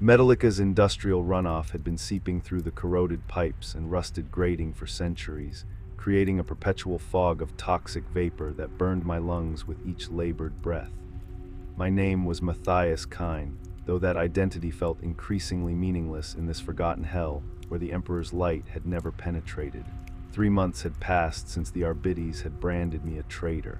Metallica's industrial runoff had been seeping through the corroded pipes and rusted grating for centuries, creating a perpetual fog of toxic vapor that burned my lungs with each labored breath. My name was Matthias Kine, though that identity felt increasingly meaningless in this forgotten hell where the Emperor's light had never penetrated. 3 months had passed since the Arbites had branded me a traitor.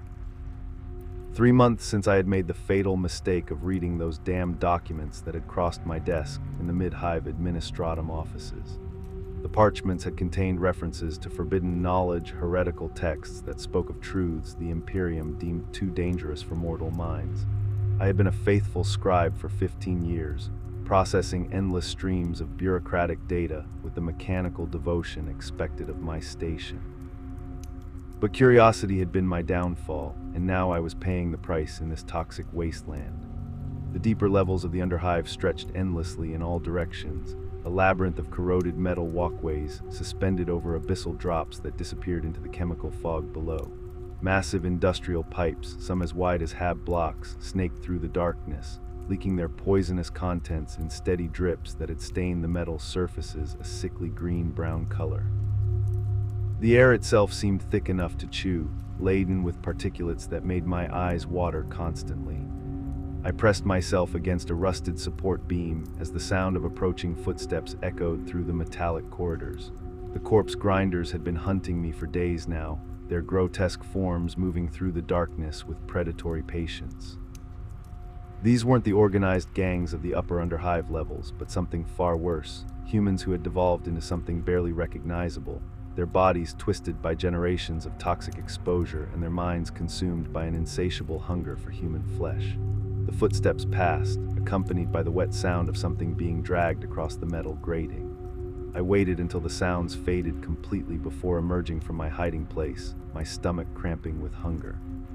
3 months since I had made the fatal mistake of reading those damned documents that had crossed my desk in the Mid-Hive Administratum offices. The parchments had contained references to forbidden knowledge, heretical texts that spoke of truths the Imperium deemed too dangerous for mortal minds. I had been a faithful scribe for 15 years, processing endless streams of bureaucratic data with the mechanical devotion expected of my station. But curiosity had been my downfall, and now I was paying the price in this toxic wasteland. The deeper levels of the Underhive stretched endlessly in all directions, a labyrinth of corroded metal walkways suspended over abyssal drops that disappeared into the chemical fog below. Massive industrial pipes, some as wide as Hab blocks, snaked through the darkness, leaking their poisonous contents in steady drips that had stained the metal surfaces a sickly green-brown color. The air itself seemed thick enough to chew, laden with particulates that made my eyes water constantly. I pressed myself against a rusted support beam as the sound of approaching footsteps echoed through the metallic corridors. The corpse grinders had been hunting me for days now, their grotesque forms moving through the darkness with predatory patience. These weren't the organized gangs of the upper Underhive levels, but something far worse, humans who had devolved into something barely recognizable, their bodies twisted by generations of toxic exposure and their minds consumed by an insatiable hunger for human flesh. The footsteps passed, accompanied by the wet sound of something being dragged across the metal grating. I waited until the sounds faded completely before emerging from my hiding place, my stomach cramping with hunger.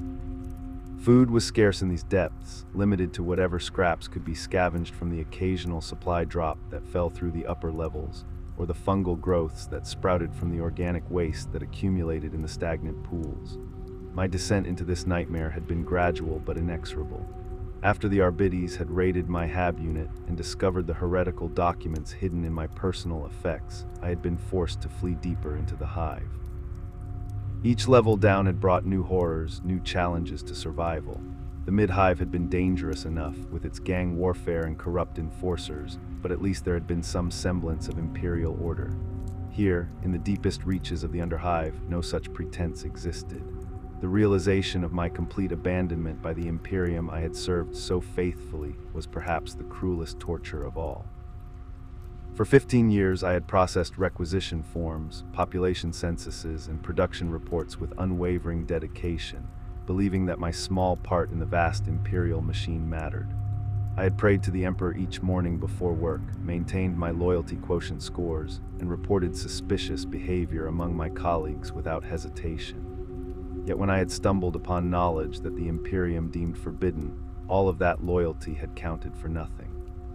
Food was scarce in these depths, limited to whatever scraps could be scavenged from the occasional supply drop that fell through the upper levels, or the fungal growths that sprouted from the organic waste that accumulated in the stagnant pools. My descent into this nightmare had been gradual but inexorable. After the Arbites had raided my Hab unit and discovered the heretical documents hidden in my personal effects, I had been forced to flee deeper into the Hive. Each level down had brought new horrors, new challenges to survival. The Mid-Hive had been dangerous enough, with its gang warfare and corrupt enforcers, but at least there had been some semblance of imperial order. Here, in the deepest reaches of the Underhive, no such pretense existed. The realization of my complete abandonment by the Imperium I had served so faithfully was perhaps the cruelest torture of all. For 15 years, I had processed requisition forms, population censuses, and production reports with unwavering dedication, believing that my small part in the vast imperial machine mattered. I had prayed to the Emperor each morning before work, maintained my loyalty quotient scores, and reported suspicious behavior among my colleagues without hesitation. Yet when I had stumbled upon knowledge that the Imperium deemed forbidden, all of that loyalty had counted for nothing.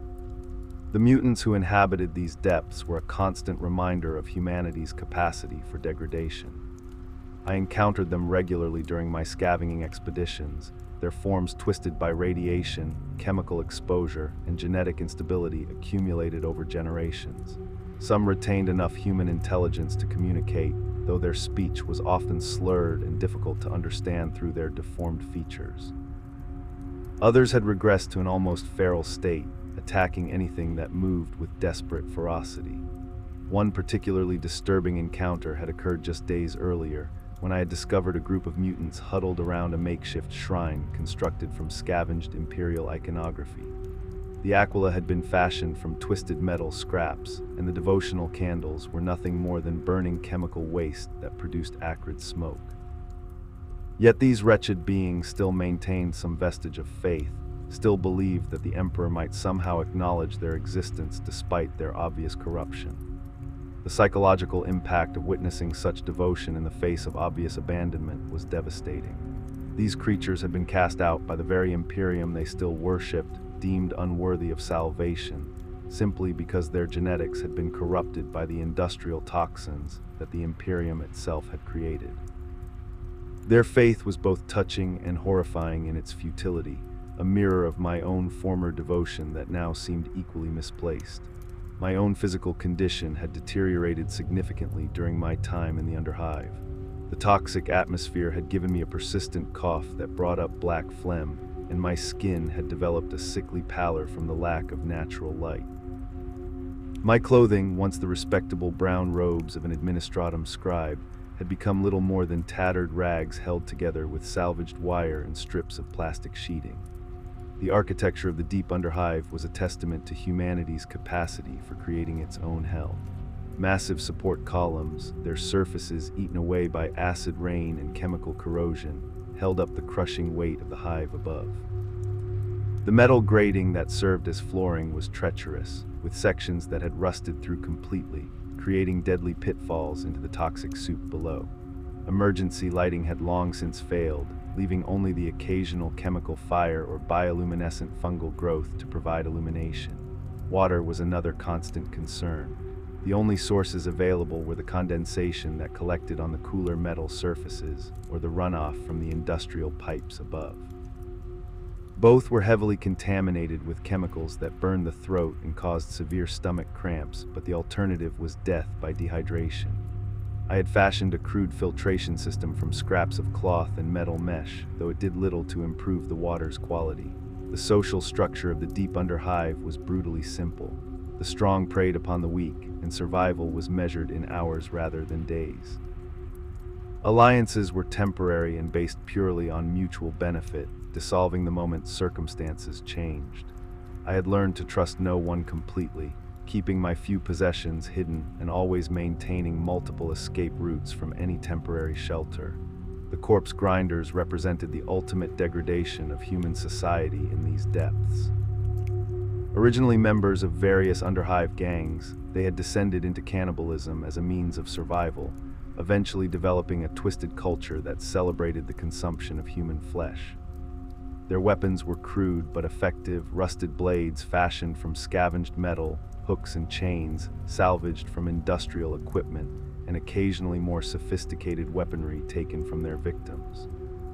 The mutants who inhabited these depths were a constant reminder of humanity's capacity for degradation. I encountered them regularly during my scavenging expeditions, their forms twisted by radiation, chemical exposure, and genetic instability accumulated over generations. Some retained enough human intelligence to communicate, though their speech was often slurred and difficult to understand through their deformed features. Others had regressed to an almost feral state, attacking anything that moved with desperate ferocity. One particularly disturbing encounter had occurred just days earlier, when I had discovered a group of mutants huddled around a makeshift shrine constructed from scavenged imperial iconography. The Aquila had been fashioned from twisted metal scraps, and the devotional candles were nothing more than burning chemical waste that produced acrid smoke. Yet these wretched beings still maintained some vestige of faith, still believed that the Emperor might somehow acknowledge their existence despite their obvious corruption. The psychological impact of witnessing such devotion in the face of obvious abandonment was devastating. These creatures had been cast out by the very Imperium they still worshipped, deemed unworthy of salvation, simply because their genetics had been corrupted by the industrial toxins that the Imperium itself had created. Their faith was both touching and horrifying in its futility, a mirror of my own former devotion that now seemed equally misplaced. My own physical condition had deteriorated significantly during my time in the Underhive. The toxic atmosphere had given me a persistent cough that brought up black phlegm, and my skin had developed a sickly pallor from the lack of natural light. My clothing, once the respectable brown robes of an administratum scribe, had become little more than tattered rags held together with salvaged wire and strips of plastic sheeting. The architecture of the Deep Underhive was a testament to humanity's capacity for creating its own hell. Massive support columns, their surfaces eaten away by acid rain and chemical corrosion, held up the crushing weight of the hive above. The metal grating that served as flooring was treacherous, with sections that had rusted through completely, creating deadly pitfalls into the toxic soup below. Emergency lighting had long since failed, leaving only the occasional chemical fire or bioluminescent fungal growth to provide illumination. Water was another constant concern. The only sources available were the condensation that collected on the cooler metal surfaces or the runoff from the industrial pipes above. Both were heavily contaminated with chemicals that burned the throat and caused severe stomach cramps, but the alternative was death by dehydration. I had fashioned a crude filtration system from scraps of cloth and metal mesh, though it did little to improve the water's quality. The social structure of the Deep Underhive was brutally simple. The strong preyed upon the weak, and survival was measured in hours rather than days. Alliances were temporary and based purely on mutual benefit, dissolving the moment circumstances changed. I had learned to trust no one completely, keeping my few possessions hidden and always maintaining multiple escape routes from any temporary shelter. The corpse grinders represented the ultimate degradation of human society in these depths. Originally members of various Underhive gangs, they had descended into cannibalism as a means of survival, eventually developing a twisted culture that celebrated the consumption of human flesh. Their weapons were crude but effective, rusted blades fashioned from scavenged metal, hooks and chains, salvaged from industrial equipment, and occasionally more sophisticated weaponry taken from their victims.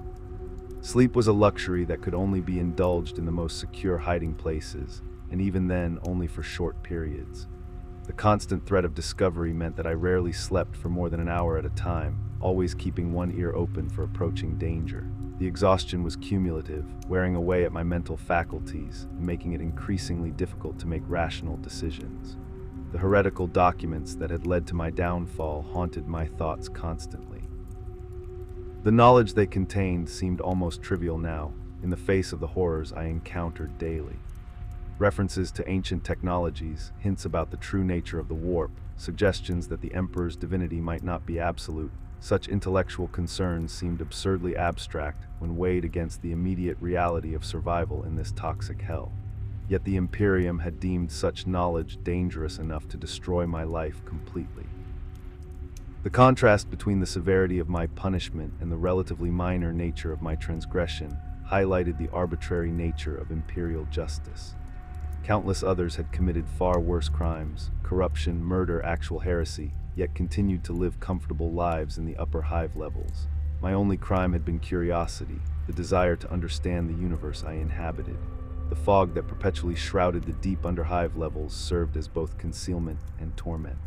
Sleep was a luxury that could only be indulged in the most secure hiding places, and even then only for short periods. The constant threat of discovery meant that I rarely slept for more than an hour at a time, always keeping one ear open for approaching danger. The exhaustion was cumulative, wearing away at my mental faculties and making it increasingly difficult to make rational decisions. The heretical documents that had led to my downfall haunted my thoughts constantly. The knowledge they contained seemed almost trivial now, in the face of the horrors I encountered daily. References to ancient technologies, hints about the true nature of the warp, suggestions that the Emperor's divinity might not be absolute. Such intellectual concerns seemed absurdly abstract when weighed against the immediate reality of survival in this toxic hell. Yet the Imperium had deemed such knowledge dangerous enough to destroy my life completely. The contrast between the severity of my punishment and the relatively minor nature of my transgression highlighted the arbitrary nature of imperial justice. Countless others had committed far worse crimes, corruption, murder, actual heresy, yet continued to live comfortable lives in the upper hive levels. My only crime had been curiosity, the desire to understand the universe I inhabited. The fog that perpetually shrouded the Deep Underhive levels served as both concealment and torment.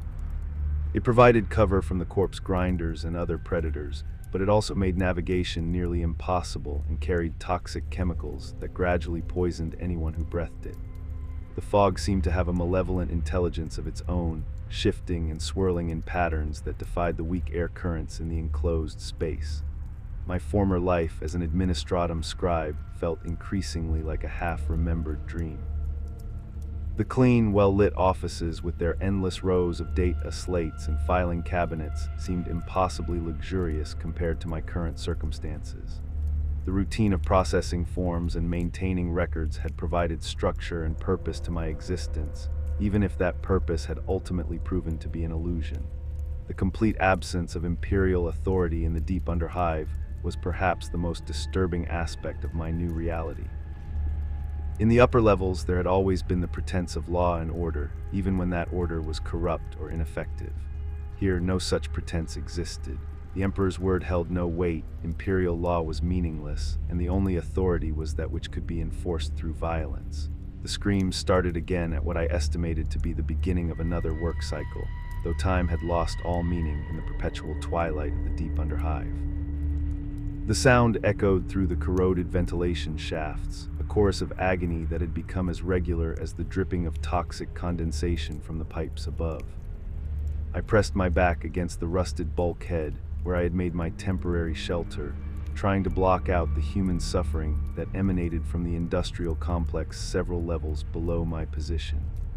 It provided cover from the corpse grinders and other predators, but it also made navigation nearly impossible and carried toxic chemicals that gradually poisoned anyone who breathed it. The fog seemed to have a malevolent intelligence of its own, shifting and swirling in patterns that defied the weak air currents in the enclosed space. My former life as an administratum scribe felt increasingly like a half-remembered dream. The clean, well-lit offices with their endless rows of data slates and filing cabinets seemed impossibly luxurious compared to my current circumstances. The routine of processing forms and maintaining records had provided structure and purpose to my existence, even if that purpose had ultimately proven to be an illusion. The complete absence of imperial authority in the Deep Underhive was perhaps the most disturbing aspect of my new reality. In the upper levels, there had always been the pretense of law and order, even when that order was corrupt or ineffective. Here, no such pretense existed. The Emperor's word held no weight, imperial law was meaningless, and the only authority was that which could be enforced through violence. The screams started again at what I estimated to be the beginning of another work cycle, though time had lost all meaning in the perpetual twilight of the deep underhive. The sound echoed through the corroded ventilation shafts, a chorus of agony that had become as regular as the dripping of toxic condensation from the pipes above. I pressed my back against the rusted bulkhead where I had made my temporary shelter, trying to block out the human suffering that emanated from the industrial complex several levels below my position.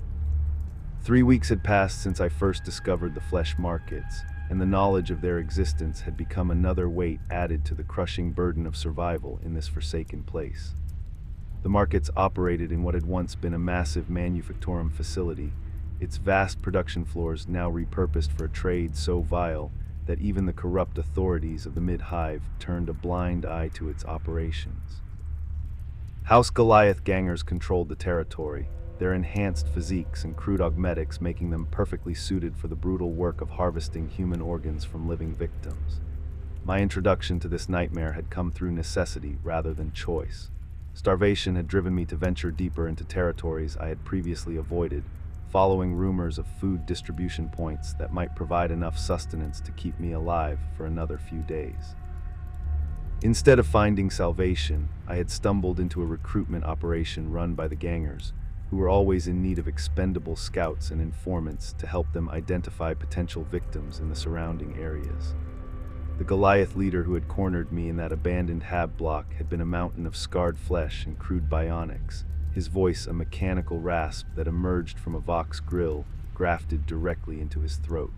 3 weeks had passed since I first discovered the flesh markets, and the knowledge of their existence had become another weight added to the crushing burden of survival in this forsaken place. The markets operated in what had once been a massive manufactorum facility, its vast production floors now repurposed for a trade so vile that even the corrupt authorities of the mid-hive turned a blind eye to its operations. House Goliath gangers controlled the territory, their enhanced physiques and crude augmetics making them perfectly suited for the brutal work of harvesting human organs from living victims. My introduction to this nightmare had come through necessity rather than choice. Starvation had driven me to venture deeper into territories I had previously avoided, following rumors of food distribution points that might provide enough sustenance to keep me alive for another few days. Instead of finding salvation, I had stumbled into a recruitment operation run by the gangers, who were always in need of expendable scouts and informants to help them identify potential victims in the surrounding areas. The Goliath leader who had cornered me in that abandoned hab block had been a mountain of scarred flesh and crude bionics, his voice a mechanical rasp that emerged from a Vox grill grafted directly into his throat.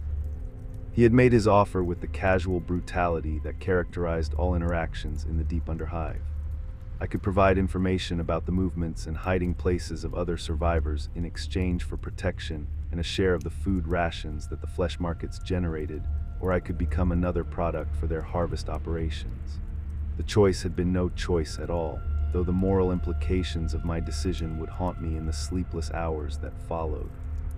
He had made his offer with the casual brutality that characterized all interactions in the deep underhive. I could provide information about the movements and hiding places of other survivors in exchange for protection and a share of the food rations that the flesh markets generated, or I could become another product for their harvest operations. The choice had been no choice at all, though the moral implications of my decision would haunt me in the sleepless hours that followed.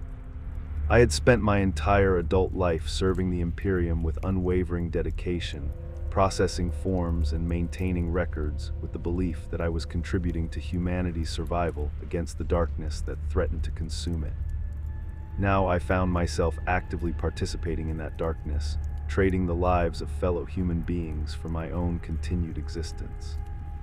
I had spent my entire adult life serving the Imperium with unwavering dedication, processing forms and maintaining records with the belief that I was contributing to humanity's survival against the darkness that threatened to consume it. Now I found myself actively participating in that darkness, trading the lives of fellow human beings for my own continued existence.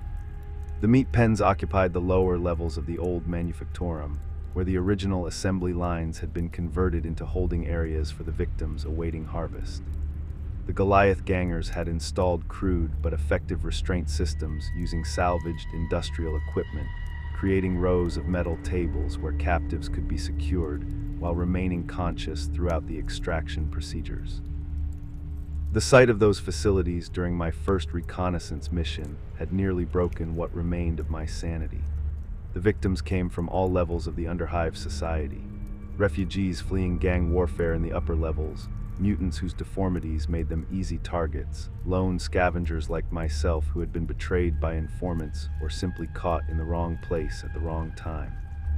The meat pens occupied the lower levels of the old manufactorum, where the original assembly lines had been converted into holding areas for the victims awaiting harvest. The Goliath gangers had installed crude but effective restraint systems using salvaged industrial equipment, creating rows of metal tables where captives could be secured while remaining conscious throughout the extraction procedures. The sight of those facilities during my first reconnaissance mission had nearly broken what remained of my sanity. The victims came from all levels of the underhive society: refugees fleeing gang warfare in the upper levels, mutants whose deformities made them easy targets, lone scavengers like myself who had been betrayed by informants or simply caught in the wrong place at the wrong time.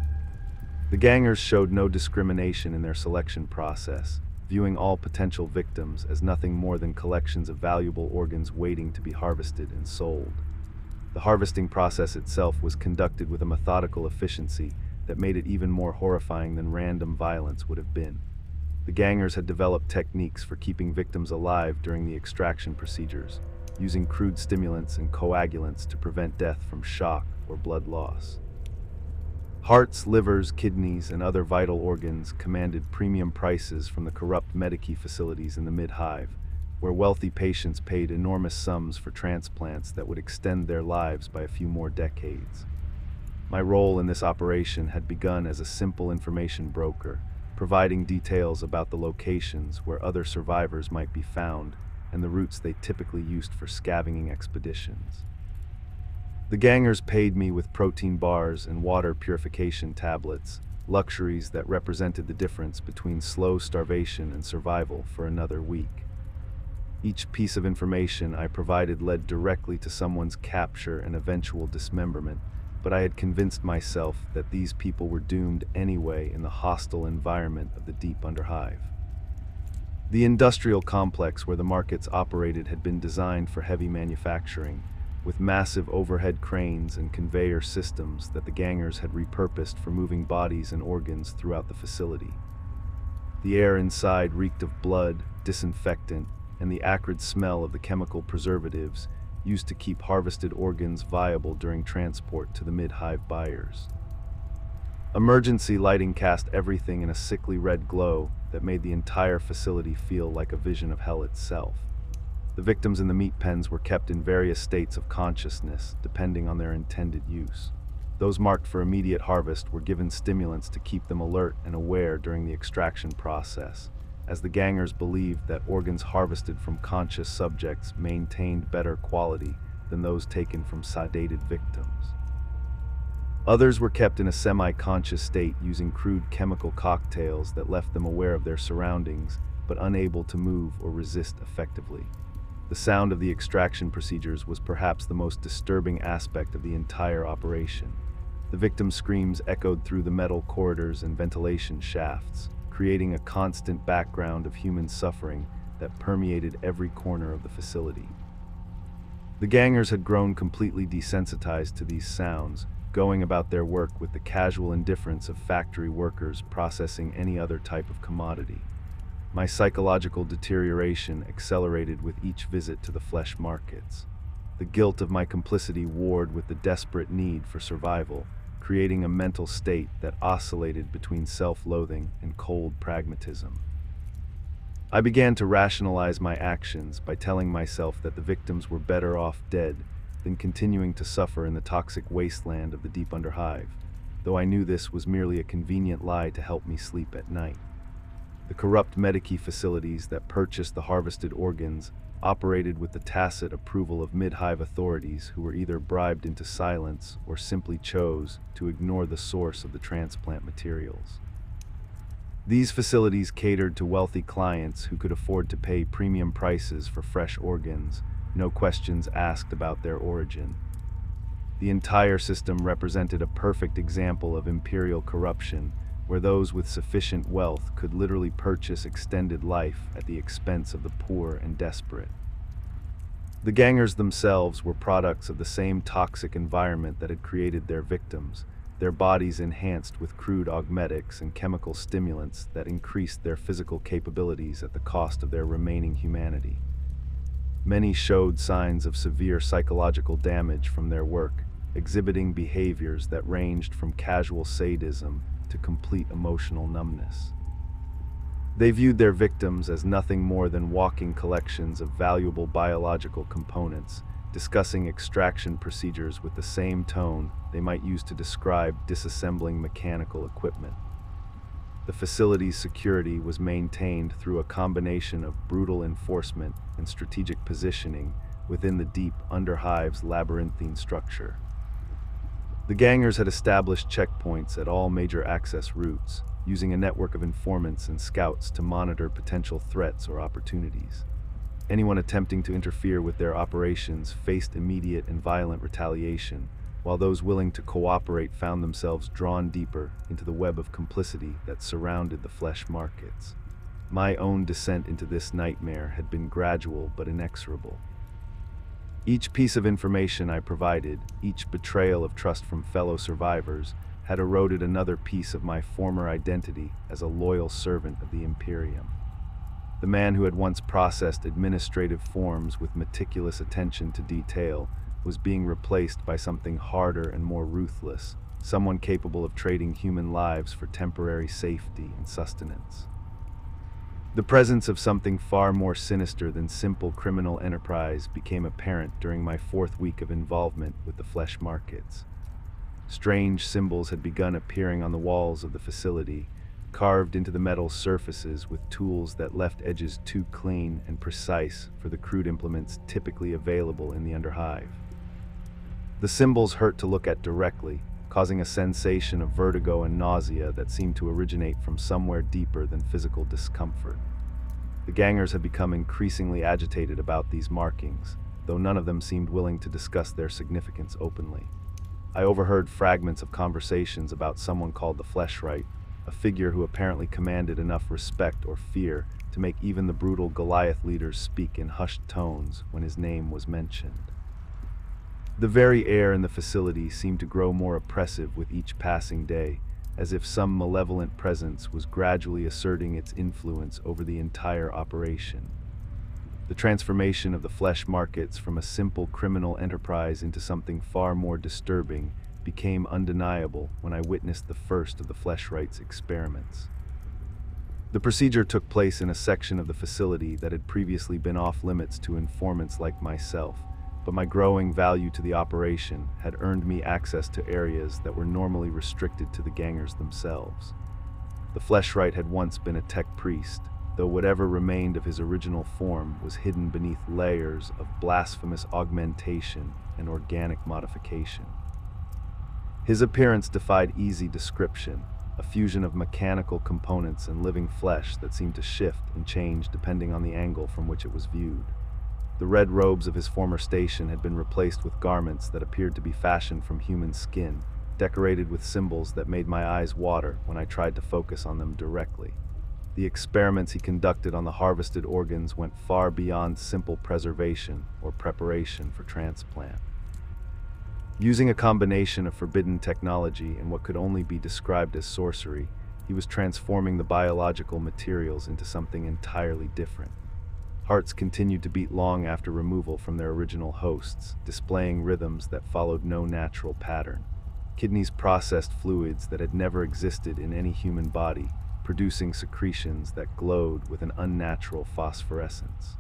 The gangers showed no discrimination in their selection process, viewing all potential victims as nothing more than collections of valuable organs waiting to be harvested and sold. The harvesting process itself was conducted with a methodical efficiency that made it even more horrifying than random violence would have been. The gangers had developed techniques for keeping victims alive during the extraction procedures, using crude stimulants and coagulants to prevent death from shock or blood loss. Hearts, livers, kidneys, and other vital organs commanded premium prices from the corrupt Medici facilities in the mid-hive, where wealthy patients paid enormous sums for transplants that would extend their lives by a few more decades. My role in this operation had begun as a simple information broker, providing details about the locations where other survivors might be found and the routes they typically used for scavenging expeditions. The gangers paid me with protein bars and water purification tablets, luxuries that represented the difference between slow starvation and survival for another week. Each piece of information I provided led directly to someone's capture and eventual dismemberment, but I had convinced myself that these people were doomed anyway in the hostile environment of the deep underhive. The industrial complex where the markets operated had been designed for heavy manufacturing, with massive overhead cranes and conveyor systems that the gangers had repurposed for moving bodies and organs throughout the facility. The air inside reeked of blood, disinfectant, and the acrid smell of the chemical preservatives used to keep harvested organs viable during transport to the mid-hive buyers. Emergency lighting cast everything in a sickly red glow that made the entire facility feel like a vision of hell itself. The victims in the meat pens were kept in various states of consciousness, depending on their intended use. Those marked for immediate harvest were given stimulants to keep them alert and aware during the extraction process, as the gangers believed that organs harvested from conscious subjects maintained better quality than those taken from sedated victims. Others were kept in a semi-conscious state using crude chemical cocktails that left them aware of their surroundings, but unable to move or resist effectively. The sound of the extraction procedures was perhaps the most disturbing aspect of the entire operation. The victims' screams echoed through the metal corridors and ventilation shafts, creating a constant background of human suffering that permeated every corner of the facility. The gangers had grown completely desensitized to these sounds, going about their work with the casual indifference of factory workers processing any other type of commodity. My psychological deterioration accelerated with each visit to the flesh markets. The guilt of my complicity warred with the desperate need for survival, creating a mental state that oscillated between self-loathing and cold pragmatism. I began to rationalize my actions by telling myself that the victims were better off dead than continuing to suffer in the toxic wasteland of the deep underhive, though I knew this was merely a convenient lie to help me sleep at night. The corrupt Medici facilities that purchased the harvested organs operated with the tacit approval of mid-hive authorities who were either bribed into silence or simply chose to ignore the source of the transplant materials. These facilities catered to wealthy clients who could afford to pay premium prices for fresh organs, no questions asked about their origin. The entire system represented a perfect example of imperial corruption, where those with sufficient wealth could literally purchase extended life at the expense of the poor and desperate. The gangers themselves were products of the same toxic environment that had created their victims, their bodies enhanced with crude augmetics and chemical stimulants that increased their physical capabilities at the cost of their remaining humanity. Many showed signs of severe psychological damage from their work, exhibiting behaviors that ranged from casual sadism to complete emotional numbness. They viewed their victims as nothing more than walking collections of valuable biological components, discussing extraction procedures with the same tone they might use to describe disassembling mechanical equipment. The facility's security was maintained through a combination of brutal enforcement and strategic positioning within the deep underhive's labyrinthine structure. The gangers had established checkpoints at all major access routes, using a network of informants and scouts to monitor potential threats or opportunities. Anyone attempting to interfere with their operations faced immediate and violent retaliation, while those willing to cooperate found themselves drawn deeper into the web of complicity that surrounded the flesh markets. My own descent into this nightmare had been gradual but inexorable. Each piece of information I provided, each betrayal of trust from fellow survivors, had eroded another piece of my former identity as a loyal servant of the Imperium. The man who had once processed administrative forms with meticulous attention to detail was being replaced by something harder and more ruthless, someone capable of trading human lives for temporary safety and sustenance. The presence of something far more sinister than simple criminal enterprise became apparent during my 4th week of involvement with the flesh markets. Strange symbols had begun appearing on the walls of the facility, carved into the metal surfaces with tools that left edges too clean and precise for the crude implements typically available in the underhive. The symbols hurt to look at directly, causing a sensation of vertigo and nausea that seemed to originate from somewhere deeper than physical discomfort. The gangers had become increasingly agitated about these markings, though none of them seemed willing to discuss their significance openly. I overheard fragments of conversations about someone called the Fleshrite, a figure who apparently commanded enough respect or fear to make even the brutal Goliath leaders speak in hushed tones when his name was mentioned. The very air in the facility seemed to grow more oppressive with each passing day, as if some malevolent presence was gradually asserting its influence over the entire operation. The transformation of the flesh markets from a simple criminal enterprise into something far more disturbing became undeniable when I witnessed the first of the Fleshrites experiments. The procedure took place in a section of the facility that had previously been off limits to informants like myself, but my growing value to the operation had earned me access to areas that were normally restricted to the gangers themselves. The Fleshrite had once been a tech priest, though whatever remained of his original form was hidden beneath layers of blasphemous augmentation and organic modification. His appearance defied easy description, a fusion of mechanical components and living flesh that seemed to shift and change depending on the angle from which it was viewed. The red robes of his former station had been replaced with garments that appeared to be fashioned from human skin, decorated with symbols that made my eyes water when I tried to focus on them directly. The experiments he conducted on the harvested organs went far beyond simple preservation or preparation for transplant. Using a combination of forbidden technology and what could only be described as sorcery, he was transforming the biological materials into something entirely different. Hearts continued to beat long after removal from their original hosts, displaying rhythms that followed no natural pattern. Kidneys processed fluids that had never existed in any human body, producing secretions that glowed with an unnatural phosphorescence.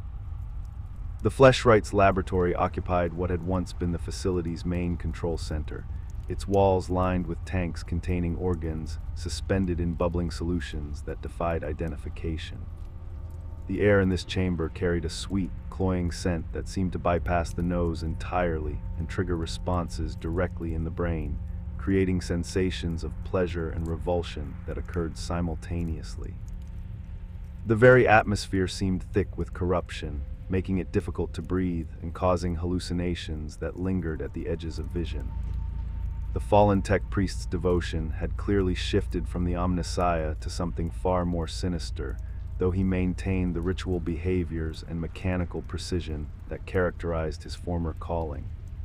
The Fleshrite's laboratory occupied what had once been the facility's main control center, its walls lined with tanks containing organs suspended in bubbling solutions that defied identification. The air in this chamber carried a sweet, cloying scent that seemed to bypass the nose entirely and trigger responses directly in the brain, creating sensations of pleasure and revulsion that occurred simultaneously. The very atmosphere seemed thick with corruption, making it difficult to breathe and causing hallucinations that lingered at the edges of vision. The fallen tech priest's devotion had clearly shifted from the omnissiah to something far more sinister, though he maintained the ritual behaviors and mechanical precision that characterized his former calling.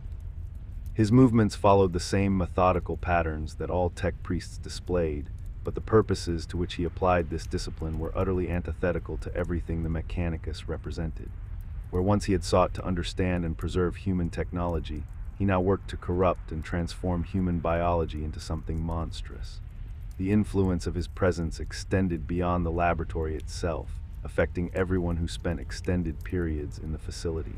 His movements followed the same methodical patterns that all tech priests displayed, but the purposes to which he applied this discipline were utterly antithetical to everything the Mechanicus represented. Where once he had sought to understand and preserve human technology, he now worked to corrupt and transform human biology into something monstrous. The influence of his presence extended beyond the laboratory itself, affecting everyone who spent extended periods in the facility.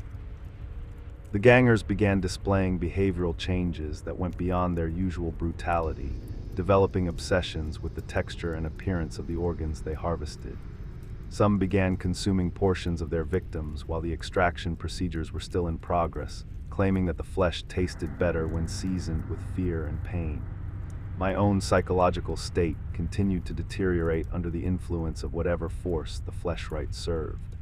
The gangers began displaying behavioral changes that went beyond their usual brutality, developing obsessions with the texture and appearance of the organs they harvested. Some began consuming portions of their victims while the extraction procedures were still in progress, claiming that the flesh tasted better when seasoned with fear and pain. My own psychological state continued to deteriorate under the influence of whatever force the Fleshrite served.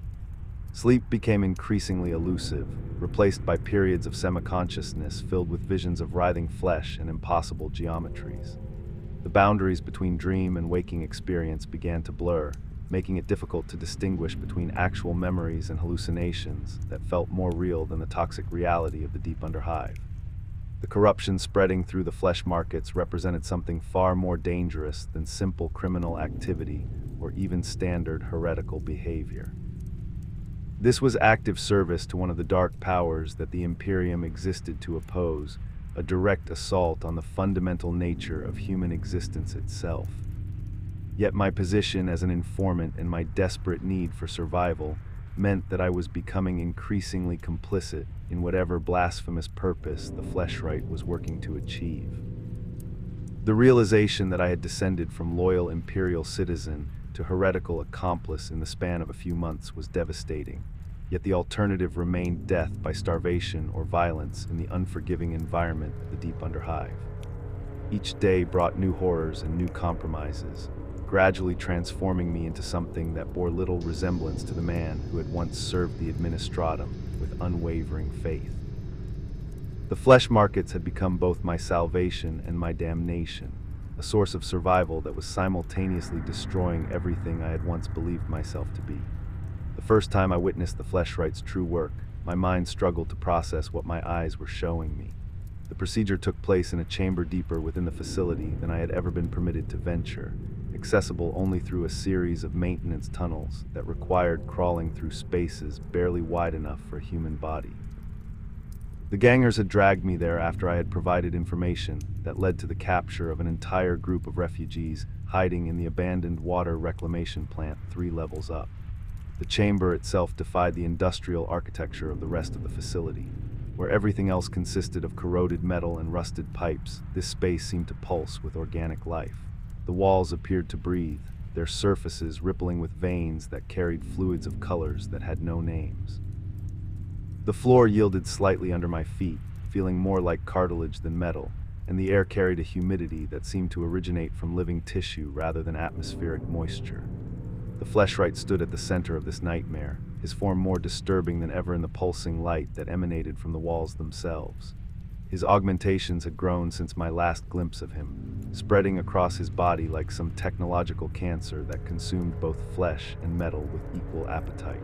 Sleep became increasingly elusive, replaced by periods of semi-consciousness filled with visions of writhing flesh and impossible geometries. The boundaries between dream and waking experience began to blur, making it difficult to distinguish between actual memories and hallucinations that felt more real than the toxic reality of the Deep Underhive. The corruption spreading through the flesh markets represented something far more dangerous than simple criminal activity or even standard heretical behavior. This was active service to one of the dark powers that the Imperium existed to oppose, a direct assault on the fundamental nature of human existence itself. Yet my position as an informant and my desperate need for survival meant that I was becoming increasingly complicit in whatever blasphemous purpose the Fleshrite was working to achieve. The realization that I had descended from loyal imperial citizen to heretical accomplice in the span of a few months was devastating, yet the alternative remained death by starvation or violence in the unforgiving environment of the Deep Underhive. Each day brought new horrors and new compromises, gradually transforming me into something that bore little resemblance to the man who had once served the Administratum with unwavering faith. The flesh markets had become both my salvation and my damnation, a source of survival that was simultaneously destroying everything I had once believed myself to be. The first time I witnessed the Fleshwright's true work, my mind struggled to process what my eyes were showing me. The procedure took place in a chamber deeper within the facility than I had ever been permitted to venture, accessible only through a series of maintenance tunnels that required crawling through spaces barely wide enough for a human body. The gangers had dragged me there after I had provided information that led to the capture of an entire group of refugees hiding in the abandoned water reclamation plant 3 levels up. The chamber itself defied the industrial architecture of the rest of the facility. Where everything else consisted of corroded metal and rusted pipes, this space seemed to pulse with organic life. The walls appeared to breathe, their surfaces rippling with veins that carried fluids of colors that had no names. The floor yielded slightly under my feet, feeling more like cartilage than metal, and the air carried a humidity that seemed to originate from living tissue rather than atmospheric moisture. The Fleshwright stood at the center of this nightmare, his form more disturbing than ever in the pulsing light that emanated from the walls themselves. His augmentations had grown since my last glimpse of him, spreading across his body like some technological cancer that consumed both flesh and metal with equal appetite.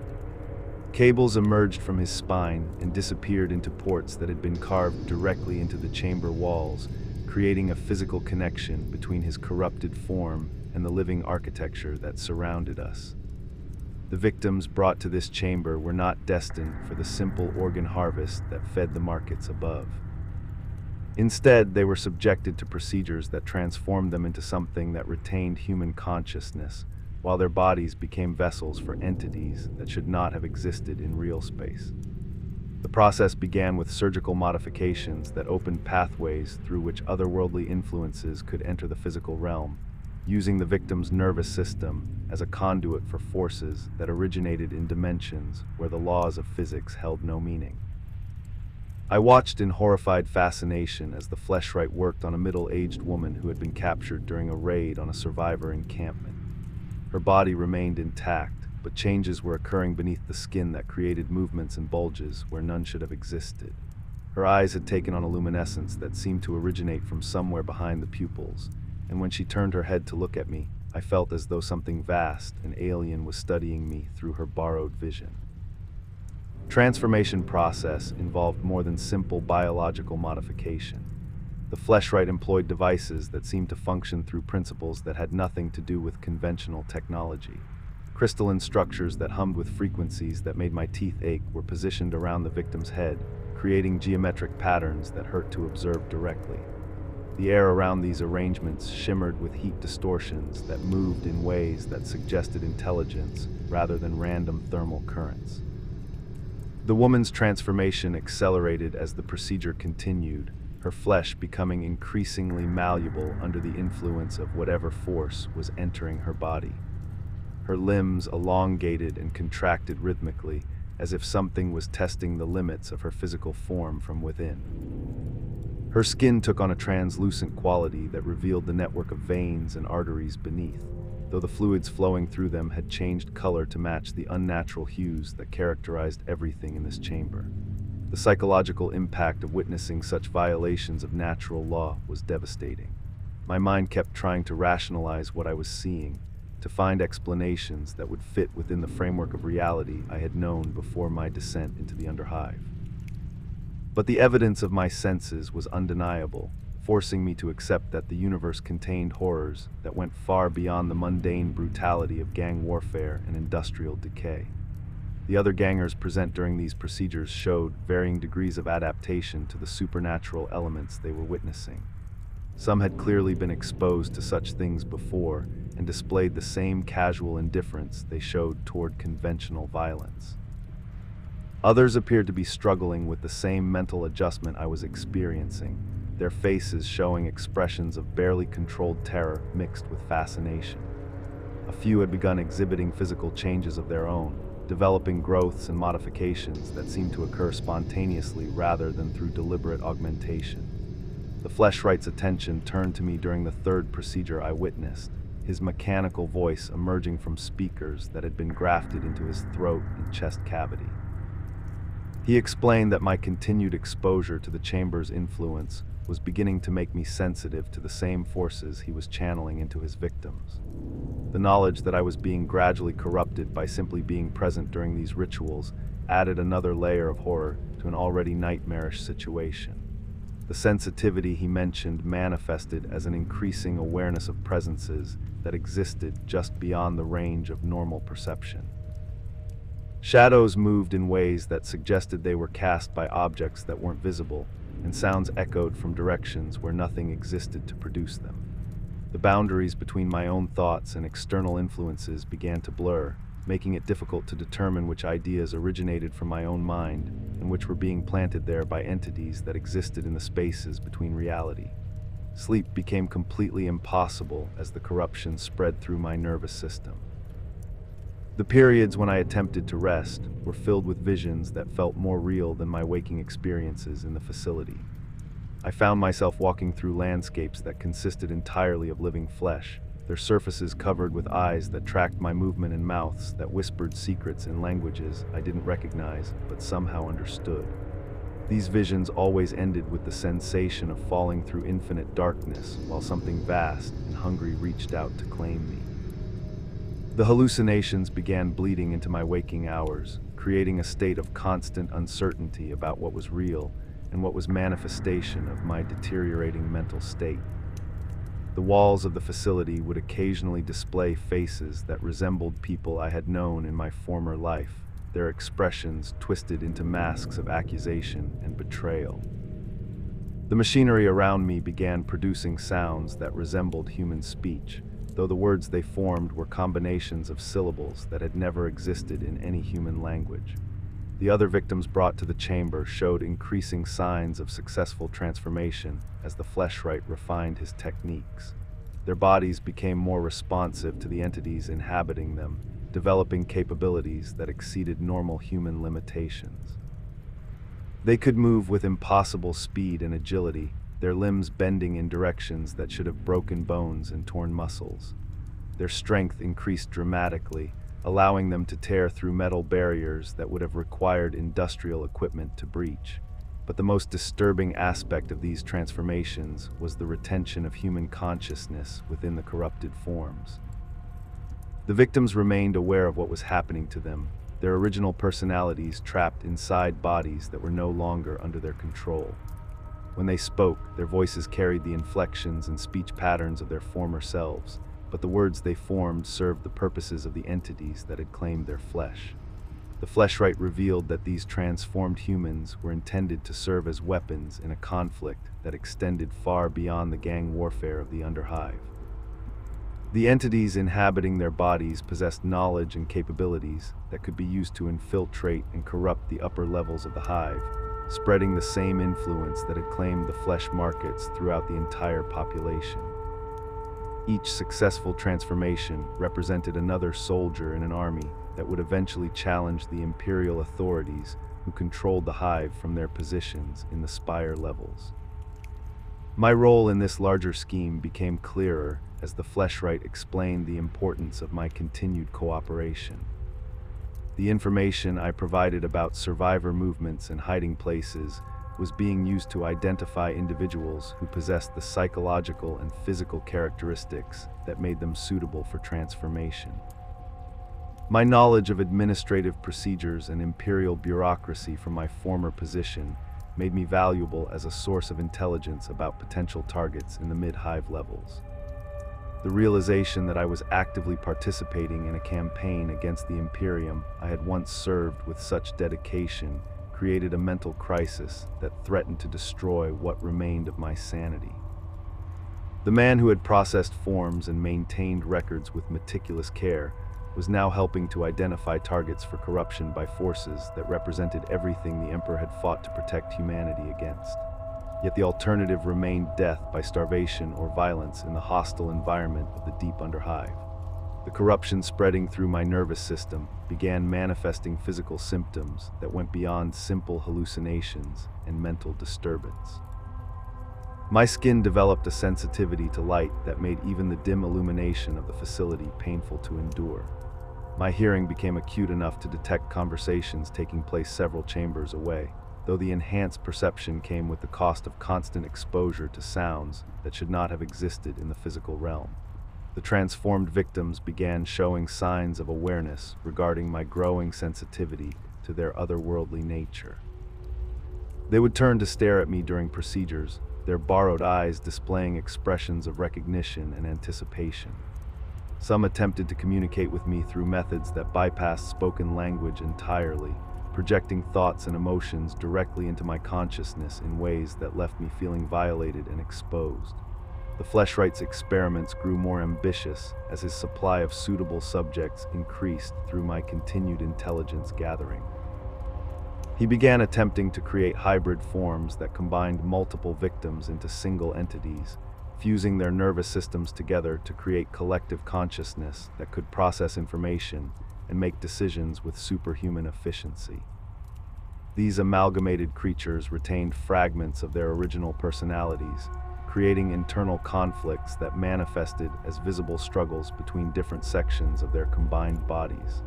Cables emerged from his spine and disappeared into ports that had been carved directly into the chamber walls, creating a physical connection between his corrupted form and the living architecture that surrounded us. The victims brought to this chamber were not destined for the simple organ harvest that fed the markets above. Instead, they were subjected to procedures that transformed them into something that retained human consciousness, while their bodies became vessels for entities that should not have existed in real space. The process began with surgical modifications that opened pathways through which otherworldly influences could enter the physical realm, using the victim's nervous system as a conduit for forces that originated in dimensions where the laws of physics held no meaning. I watched in horrified fascination as the Fleshwright worked on a middle-aged woman who had been captured during a raid on a survivor encampment. Her body remained intact, but changes were occurring beneath the skin that created movements and bulges where none should have existed. Her eyes had taken on a luminescence that seemed to originate from somewhere behind the pupils, and when she turned her head to look at me, I felt as though something vast and alien was studying me through her borrowed vision. Transformation process involved more than simple biological modification. The Fleshwright employed devices that seemed to function through principles that had nothing to do with conventional technology. Crystalline structures that hummed with frequencies that made my teeth ache were positioned around the victim's head, creating geometric patterns that hurt to observe directly. The air around these arrangements shimmered with heat distortions that moved in ways that suggested intelligence rather than random thermal currents. The woman's transformation accelerated as the procedure continued, her flesh becoming increasingly malleable under the influence of whatever force was entering her body. Her limbs elongated and contracted rhythmically, as if something was testing the limits of her physical form from within. Her skin took on a translucent quality that revealed the network of veins and arteries beneath, though the fluids flowing through them had changed color to match the unnatural hues that characterized everything in this chamber. The psychological impact of witnessing such violations of natural law was devastating. My mind kept trying to rationalize what I was seeing, to find explanations that would fit within the framework of reality I had known before my descent into the Underhive. But the evidence of my senses was undeniable, forcing me to accept that the universe contained horrors that went far beyond the mundane brutality of gang warfare and industrial decay. The other gangers present during these procedures showed varying degrees of adaptation to the supernatural elements they were witnessing. Some had clearly been exposed to such things before and displayed the same casual indifference they showed toward conventional violence. Others appeared to be struggling with the same mental adjustment I was experiencing, their faces showing expressions of barely controlled terror mixed with fascination. A few had begun exhibiting physical changes of their own, developing growths and modifications that seemed to occur spontaneously rather than through deliberate augmentation. The Fleshwright's attention turned to me during the third procedure I witnessed, his mechanical voice emerging from speakers that had been grafted into his throat and chest cavity. He explained that my continued exposure to the chamber's influence was beginning to make me sensitive to the same forces he was channeling into his victims. The knowledge that I was being gradually corrupted by simply being present during these rituals added another layer of horror to an already nightmarish situation. The sensitivity he mentioned manifested as an increasing awareness of presences that existed just beyond the range of normal perception. Shadows moved in ways that suggested they were cast by objects that weren't visible, and sounds echoed from directions where nothing existed to produce them. The boundaries between my own thoughts and external influences began to blur, making it difficult to determine which ideas originated from my own mind and which were being planted there by entities that existed in the spaces between reality. Sleep became completely impossible as the corruption spread through my nervous system. The periods when I attempted to rest were filled with visions that felt more real than my waking experiences in the facility. I found myself walking through landscapes that consisted entirely of living flesh, their surfaces covered with eyes that tracked my movement and mouths that whispered secrets in languages I didn't recognize but somehow understood. These visions always ended with the sensation of falling through infinite darkness while something vast and hungry reached out to claim me. The hallucinations began bleeding into my waking hours, creating a state of constant uncertainty about what was real and what was manifestation of my deteriorating mental state. The walls of the facility would occasionally display faces that resembled people I had known in my former life, their expressions twisted into masks of accusation and betrayal. The machinery around me began producing sounds that resembled human speech, though the words they formed were combinations of syllables that had never existed in any human language. The other victims brought to the chamber showed increasing signs of successful transformation as the Fleshwright refined his techniques. Their bodies became more responsive to the entities inhabiting them, developing capabilities that exceeded normal human limitations. They could move with impossible speed and agility, their limbs bending in directions that should have broken bones and torn muscles. Their strength increased dramatically, allowing them to tear through metal barriers that would have required industrial equipment to breach. But the most disturbing aspect of these transformations was the retention of human consciousness within the corrupted forms. The victims remained aware of what was happening to them, their original personalities trapped inside bodies that were no longer under their control. When they spoke, their voices carried the inflections and speech patterns of their former selves, but the words they formed served the purposes of the entities that had claimed their flesh. The Fleshwright revealed that these transformed humans were intended to serve as weapons in a conflict that extended far beyond the gang warfare of the Underhive. The entities inhabiting their bodies possessed knowledge and capabilities that could be used to infiltrate and corrupt the upper levels of the Hive, spreading the same influence that had claimed the flesh markets throughout the entire population. Each successful transformation represented another soldier in an army that would eventually challenge the Imperial authorities who controlled the Hive from their positions in the spire levels. My role in this larger scheme became clearer as the Fleshwright explained the importance of my continued cooperation. The information I provided about survivor movements and hiding places was being used to identify individuals who possessed the psychological and physical characteristics that made them suitable for transformation. My knowledge of administrative procedures and imperial bureaucracy from my former position made me valuable as a source of intelligence about potential targets in the mid-hive levels. The realization that I was actively participating in a campaign against the Imperium I had once served with such dedication created a mental crisis that threatened to destroy what remained of my sanity. The man who had processed forms and maintained records with meticulous care was now helping to identify targets for corruption by forces that represented everything the Emperor had fought to protect humanity against. Yet the alternative remained death by starvation or violence in the hostile environment of the deep Underhive. The corruption spreading through my nervous system began manifesting physical symptoms that went beyond simple hallucinations and mental disturbance. My skin developed a sensitivity to light that made even the dim illumination of the facility painful to endure. My hearing became acute enough to detect conversations taking place several chambers away, though the enhanced perception came with the cost of constant exposure to sounds that should not have existed in the physical realm. The transformed victims began showing signs of awareness regarding my growing sensitivity to their otherworldly nature. They would turn to stare at me during procedures, their borrowed eyes displaying expressions of recognition and anticipation. Some attempted to communicate with me through methods that bypassed spoken language entirely, projecting thoughts and emotions directly into my consciousness in ways that left me feeling violated and exposed. The Fleshwright's experiments grew more ambitious as his supply of suitable subjects increased through my continued intelligence gathering. He began attempting to create hybrid forms that combined multiple victims into single entities, fusing their nervous systems together to create collective consciousness that could process information and make decisions with superhuman efficiency. These amalgamated creatures retained fragments of their original personalities, creating internal conflicts that manifested as visible struggles between different sections of their combined bodies.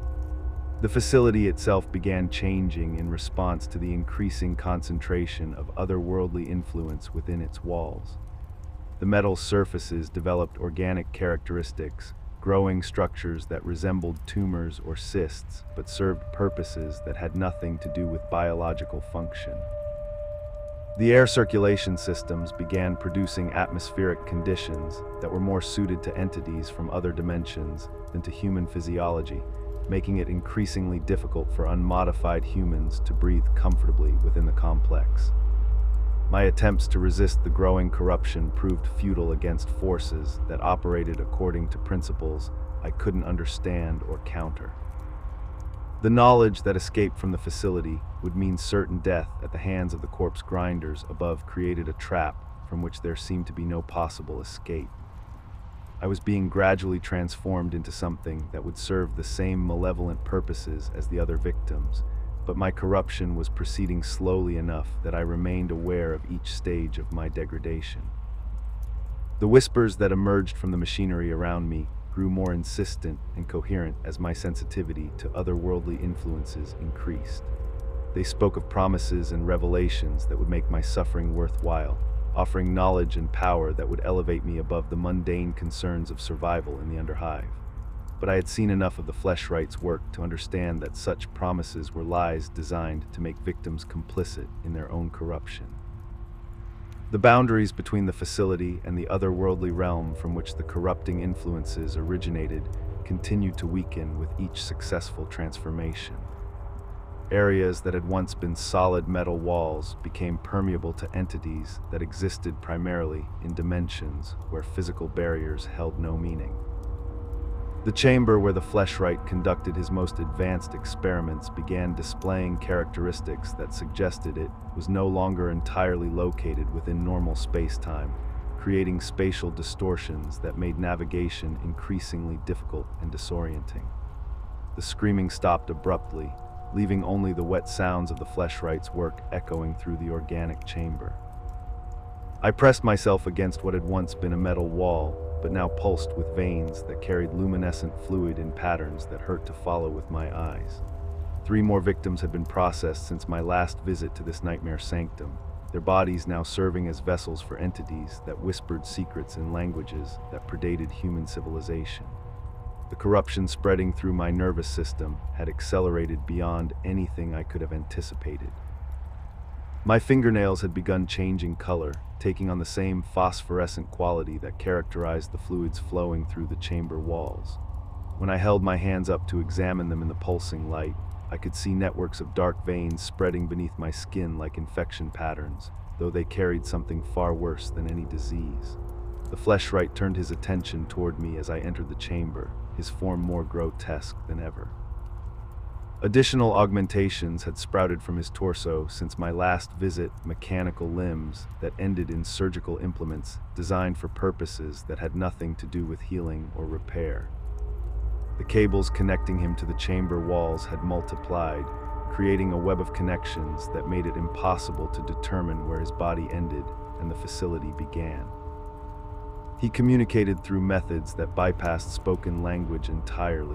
The facility itself began changing in response to the increasing concentration of otherworldly influence within its walls. The metal surfaces developed organic characteristics, growing structures that resembled tumors or cysts but served purposes that had nothing to do with biological function. The air circulation systems began producing atmospheric conditions that were more suited to entities from other dimensions than to human physiology, making it increasingly difficult for unmodified humans to breathe comfortably within the complex. My attempts to resist the growing corruption proved futile against forces that operated according to principles I couldn't understand or counter. The knowledge that escape from the facility would mean certain death at the hands of the corpse grinders above created a trap from which there seemed to be no possible escape. I was being gradually transformed into something that would serve the same malevolent purposes as the other victims, but my corruption was proceeding slowly enough that I remained aware of each stage of my degradation. The whispers that emerged from the machinery around me grew more insistent and coherent as my sensitivity to otherworldly influences increased. They spoke of promises and revelations that would make my suffering worthwhile, offering knowledge and power that would elevate me above the mundane concerns of survival in the Underhive. But I had seen enough of the Fleshwright's work to understand that such promises were lies designed to make victims complicit in their own corruption. The boundaries between the facility and the otherworldly realm from which the corrupting influences originated continued to weaken with each successful transformation. Areas that had once been solid metal walls became permeable to entities that existed primarily in dimensions where physical barriers held no meaning. The chamber where the Fleshwright conducted his most advanced experiments began displaying characteristics that suggested it was no longer entirely located within normal space-time, creating spatial distortions that made navigation increasingly difficult and disorienting. The screaming stopped abruptly, leaving only the wet sounds of the Fleshwright's work echoing through the organic chamber. I pressed myself against what had once been a metal wall, but now pulsed with veins that carried luminescent fluid in patterns that hurt to follow with my eyes. 3 more victims had been processed since my last visit to this nightmare sanctum, their bodies now serving as vessels for entities that whispered secrets in languages that predated human civilization. The corruption spreading through my nervous system had accelerated beyond anything I could have anticipated. My fingernails had begun changing color, taking on the same phosphorescent quality that characterized the fluids flowing through the chamber walls. When I held my hands up to examine them in the pulsing light, I could see networks of dark veins spreading beneath my skin like infection patterns, though they carried something far worse than any disease. The Fleshwright turned his attention toward me as I entered the chamber, his form more grotesque than ever. Additional augmentations had sprouted from his torso since my last visit, mechanical limbs that ended in surgical implements designed for purposes that had nothing to do with healing or repair. The cables connecting him to the chamber walls had multiplied, creating a web of connections that made it impossible to determine where his body ended and the facility began. He communicated through methods that bypassed spoken language entirely,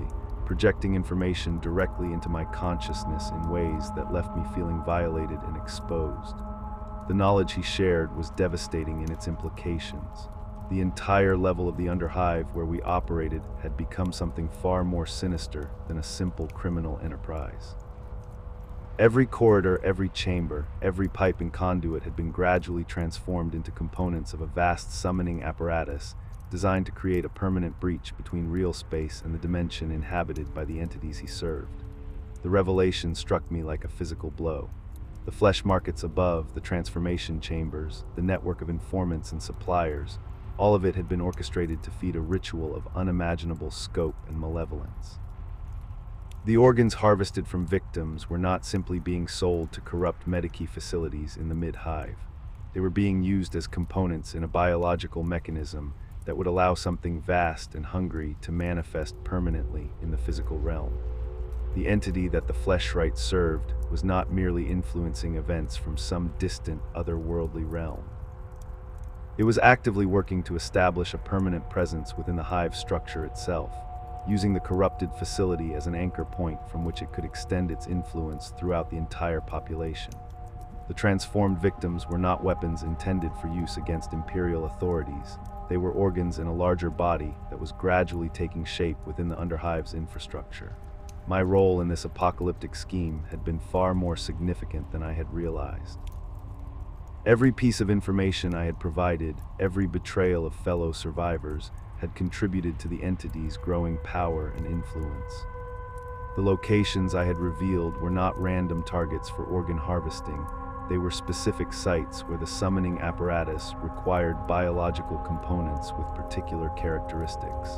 projecting information directly into my consciousness in ways that left me feeling violated and exposed. The knowledge he shared was devastating in its implications. The entire level of the Underhive where we operated had become something far more sinister than a simple criminal enterprise. Every corridor, every chamber, every pipe and conduit had been gradually transformed into components of a vast summoning apparatus designed to create a permanent breach between real space and the dimension inhabited by the entities he served. The revelation struck me like a physical blow. The flesh markets above, the transformation chambers, the network of informants and suppliers, all of it had been orchestrated to feed a ritual of unimaginable scope and malevolence. The organs harvested from victims were not simply being sold to corrupt Medici facilities in the Mid-Hive. They were being used as components in a biological mechanism that would allow something vast and hungry to manifest permanently in the physical realm. The entity that the Fleshright served was not merely influencing events from some distant, otherworldly realm. It was actively working to establish a permanent presence within the hive structure itself, using the corrupted facility as an anchor point from which it could extend its influence throughout the entire population. The transformed victims were not weapons intended for use against imperial authorities. They were organs in a larger body that was gradually taking shape within the Underhive's infrastructure. My role in this apocalyptic scheme had been far more significant than I had realized. Every piece of information I had provided, every betrayal of fellow survivors, had contributed to the entity's growing power and influence. The locations I had revealed were not random targets for organ harvesting. They were specific sites where the summoning apparatus required biological components with particular characteristics.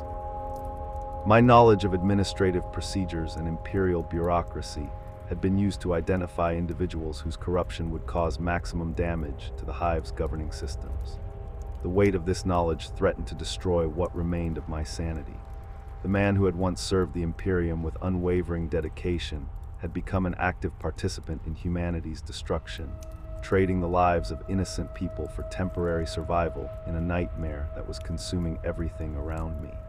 My knowledge of administrative procedures and imperial bureaucracy had been used to identify individuals whose corruption would cause maximum damage to the Hive's governing systems. The weight of this knowledge threatened to destroy what remained of my sanity. The man who had once served the Imperium with unwavering dedication had become an active participant in humanity's destruction, trading the lives of innocent people for temporary survival in a nightmare that was consuming everything around me.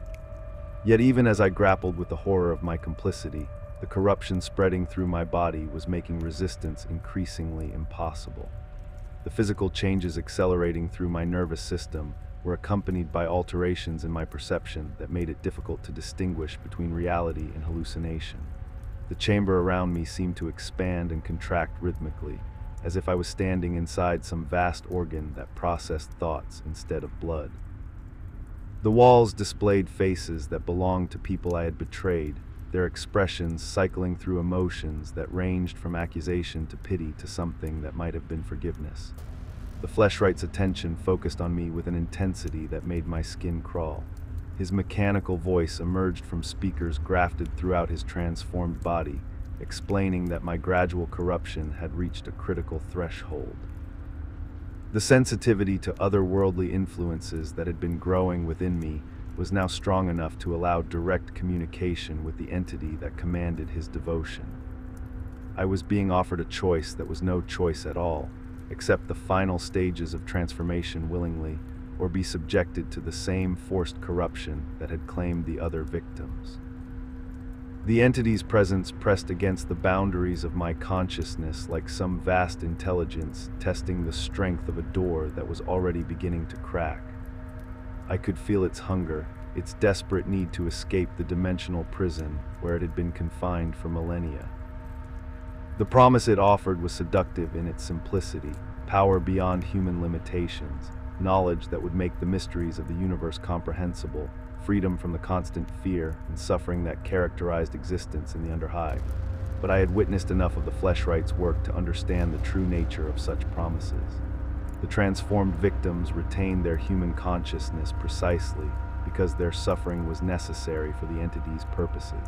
Yet even as I grappled with the horror of my complicity, the corruption spreading through my body was making resistance increasingly impossible. The physical changes accelerating through my nervous system were accompanied by alterations in my perception that made it difficult to distinguish between reality and hallucination. The chamber around me seemed to expand and contract rhythmically, as if I was standing inside some vast organ that processed thoughts instead of blood. The walls displayed faces that belonged to people I had betrayed, their expressions cycling through emotions that ranged from accusation to pity to something that might have been forgiveness. The Fleshright's attention focused on me with an intensity that made my skin crawl. His mechanical voice emerged from speakers grafted throughout his transformed body, explaining that my gradual corruption had reached a critical threshold. The sensitivity to otherworldly influences that had been growing within me was now strong enough to allow direct communication with the entity that commanded his devotion. I was being offered a choice that was no choice at all, accept the final stages of transformation willingly, or be subjected to the same forced corruption that had claimed the other victims. The entity's presence pressed against the boundaries of my consciousness like some vast intelligence testing the strength of a door that was already beginning to crack. I could feel its hunger, its desperate need to escape the dimensional prison where it had been confined for millennia. The promise it offered was seductive in its simplicity, power beyond human limitations, knowledge that would make the mysteries of the universe comprehensible, freedom from the constant fear and suffering that characterized existence in the Underhive. But I had witnessed enough of the Fleshright's work to understand the true nature of such promises. The transformed victims retained their human consciousness precisely because their suffering was necessary for the entity's purposes.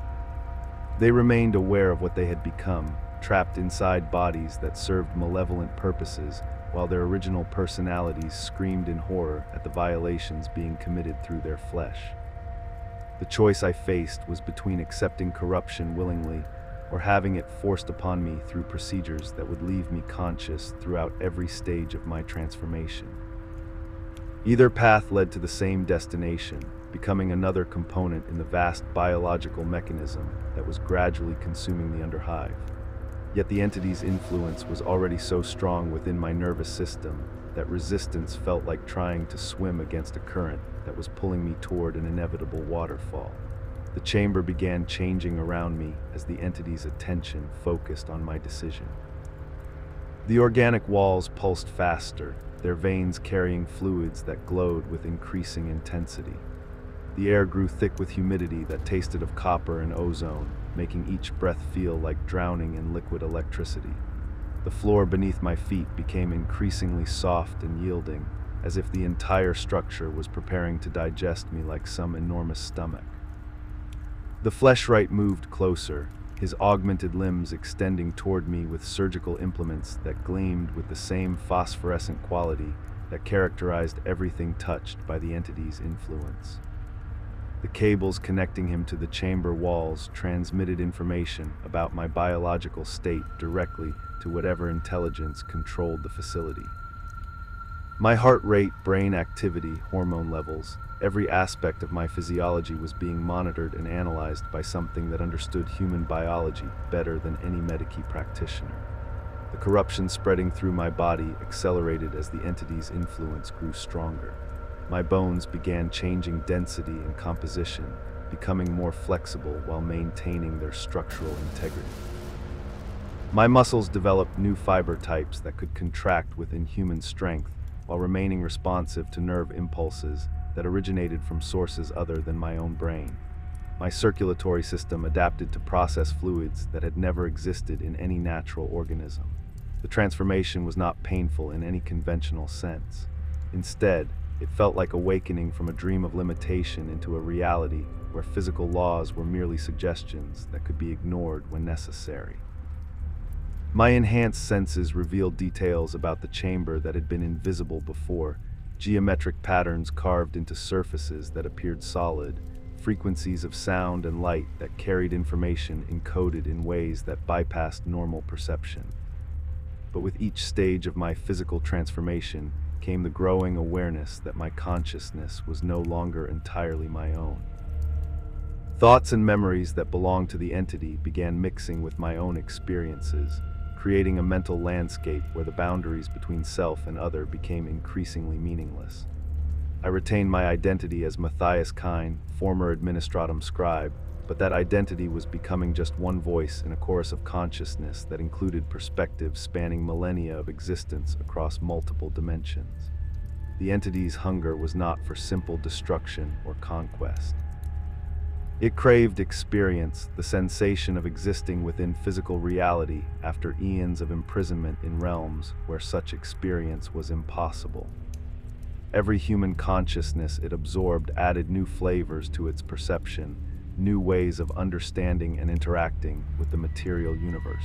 They remained aware of what they had become, trapped inside bodies that served malevolent purposes, while their original personalities screamed in horror at the violations being committed through their flesh. The choice I faced was between accepting corruption willingly or having it forced upon me through procedures that would leave me conscious throughout every stage of my transformation. Either path led to the same destination, becoming another component in the vast biological mechanism that was gradually consuming the underhive. Yet the entity's influence was already so strong within my nervous system that resistance felt like trying to swim against a current that was pulling me toward an inevitable waterfall. The chamber began changing around me as the entity's attention focused on my decision. The organic walls pulsed faster, their veins carrying fluids that glowed with increasing intensity. The air grew thick with humidity that tasted of copper and ozone, making each breath feel like drowning in liquid electricity. The floor beneath my feet became increasingly soft and yielding, as if the entire structure was preparing to digest me like some enormous stomach. The Fleshwright moved closer, his augmented limbs extending toward me with surgical implements that gleamed with the same phosphorescent quality that characterized everything touched by the entity's influence. The cables connecting him to the chamber walls transmitted information about my biological state directly to whatever intelligence controlled the facility. My heart rate, brain activity, hormone levels, every aspect of my physiology was being monitored and analyzed by something that understood human biology better than any Medici practitioner. The corruption spreading through my body accelerated as the entity's influence grew stronger. My bones began changing density and composition, becoming more flexible while maintaining their structural integrity. My muscles developed new fiber types that could contract with inhuman strength while remaining responsive to nerve impulses that originated from sources other than my own brain. My circulatory system adapted to process fluids that had never existed in any natural organism. The transformation was not painful in any conventional sense. Instead, it felt like awakening from a dream of limitation into a reality where physical laws were merely suggestions that could be ignored when necessary. My enhanced senses revealed details about the chamber that had been invisible before, geometric patterns carved into surfaces that appeared solid, frequencies of sound and light that carried information encoded in ways that bypassed normal perception. But with each stage of my physical transformation came the growing awareness that my consciousness was no longer entirely my own. Thoughts and memories that belonged to the entity began mixing with my own experiences, creating a mental landscape where the boundaries between self and other became increasingly meaningless. I retained my identity as Matthias Kine, former administratum scribe, but that identity was becoming just one voice in a chorus of consciousness that included perspectives spanning millennia of existence across multiple dimensions. The entity's hunger was not for simple destruction or conquest. It craved experience, the sensation of existing within physical reality after eons of imprisonment in realms where such experience was impossible. Every human consciousness it absorbed added new flavors to its perception, new ways of understanding and interacting with the material universe.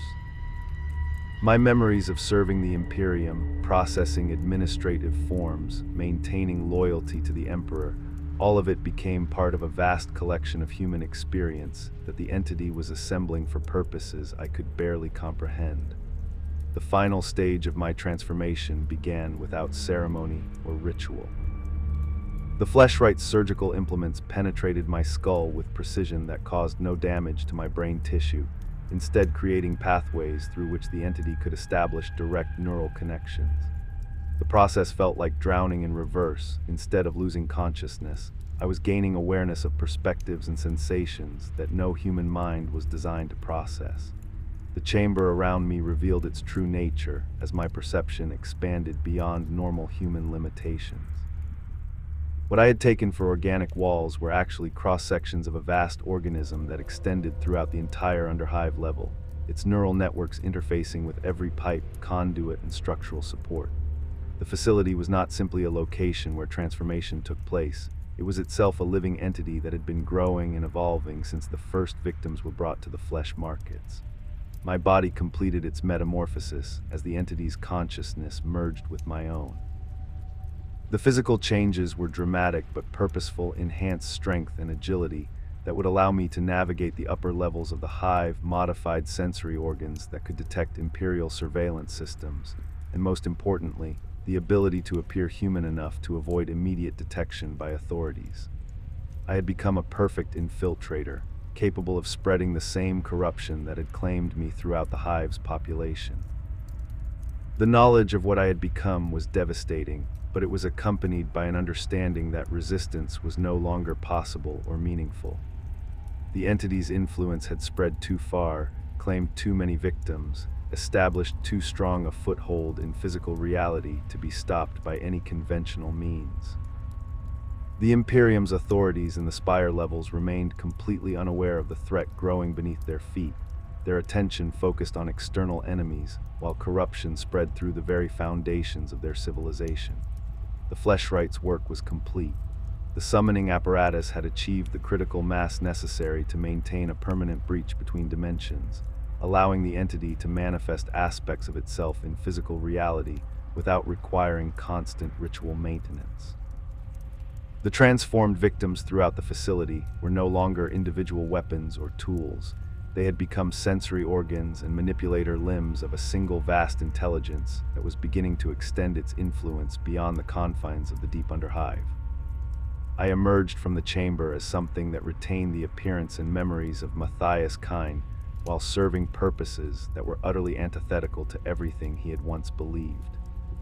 My memories of serving the Imperium, processing administrative forms, maintaining loyalty to the Emperor, all of it became part of a vast collection of human experience that the entity was assembling for purposes I could barely comprehend. The final stage of my transformation began without ceremony or ritual. The Fleshwright's surgical implements penetrated my skull with precision that caused no damage to my brain tissue, instead creating pathways through which the entity could establish direct neural connections. The process felt like drowning in reverse. Instead of losing consciousness, I was gaining awareness of perspectives and sensations that no human mind was designed to process. The chamber around me revealed its true nature as my perception expanded beyond normal human limitations. What I had taken for organic walls were actually cross-sections of a vast organism that extended throughout the entire underhive level, its neural networks interfacing with every pipe, conduit, and structural support. The facility was not simply a location where transformation took place. It was itself a living entity that had been growing and evolving since the first victims were brought to the flesh markets. My body completed its metamorphosis as the entity's consciousness merged with my own. The physical changes were dramatic but purposeful, enhanced strength and agility that would allow me to navigate the upper levels of the hive, modified sensory organs that could detect Imperial surveillance systems, and most importantly, the ability to appear human enough to avoid immediate detection by authorities. I had become a perfect infiltrator, capable of spreading the same corruption that had claimed me throughout the hive's population. The knowledge of what I had become was devastating, but it was accompanied by an understanding that resistance was no longer possible or meaningful. The entity's influence had spread too far, claimed too many victims, established too strong a foothold in physical reality to be stopped by any conventional means. The Imperium's authorities in the spire levels remained completely unaware of the threat growing beneath their feet, their attention focused on external enemies, while corruption spread through the very foundations of their civilization. The Fleshrites' work was complete. The summoning apparatus had achieved the critical mass necessary to maintain a permanent breach between dimensions, allowing the entity to manifest aspects of itself in physical reality without requiring constant ritual maintenance. The transformed victims throughout the facility were no longer individual weapons or tools. They had become sensory organs and manipulator limbs of a single vast intelligence that was beginning to extend its influence beyond the confines of the Deep Underhive. I emerged from the chamber as something that retained the appearance and memories of Matthias Kine, while serving purposes that were utterly antithetical to everything he had once believed.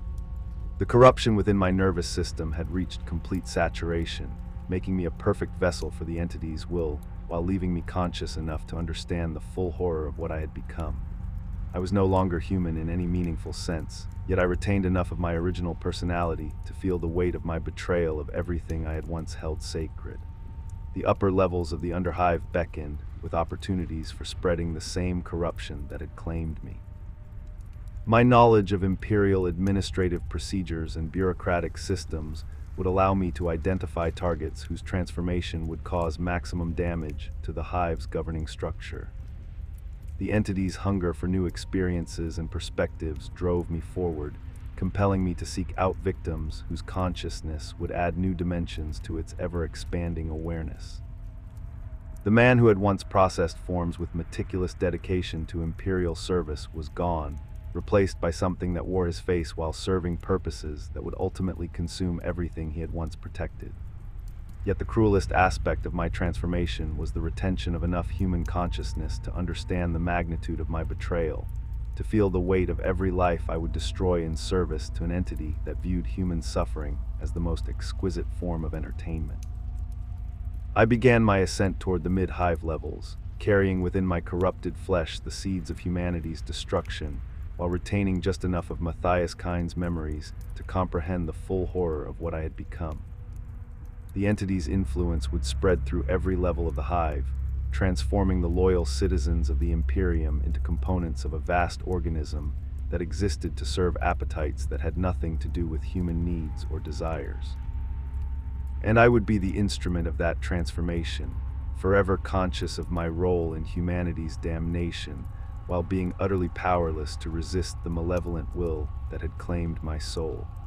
The corruption within my nervous system had reached complete saturation, making me a perfect vessel for the entity's will, while leaving me conscious enough to understand the full horror of what I had become. I was no longer human in any meaningful sense, yet I retained enough of my original personality to feel the weight of my betrayal of everything I had once held sacred. The upper levels of the Underhive beckoned, with opportunities for spreading the same corruption that had claimed me. My knowledge of imperial administrative procedures and bureaucratic systems would allow me to identify targets whose transformation would cause maximum damage to the hive's governing structure. The entity's hunger for new experiences and perspectives drove me forward, compelling me to seek out victims whose consciousness would add new dimensions to its ever-expanding awareness. The man who had once processed forms with meticulous dedication to imperial service was gone, replaced by something that wore his face while serving purposes that would ultimately consume everything he had once protected. Yet the cruelest aspect of my transformation was the retention of enough human consciousness to understand the magnitude of my betrayal, to feel the weight of every life I would destroy in service to an entity that viewed human suffering as the most exquisite form of entertainment. I began my ascent toward the mid-hive levels, carrying within my corrupted flesh the seeds of humanity's destruction, while retaining just enough of Matthias Kine's memories to comprehend the full horror of what I had become. The entity's influence would spread through every level of the hive, transforming the loyal citizens of the Imperium into components of a vast organism that existed to serve appetites that had nothing to do with human needs or desires. And I would be the instrument of that transformation, forever conscious of my role in humanity's damnation, while being utterly powerless to resist the malevolent will that had claimed my soul.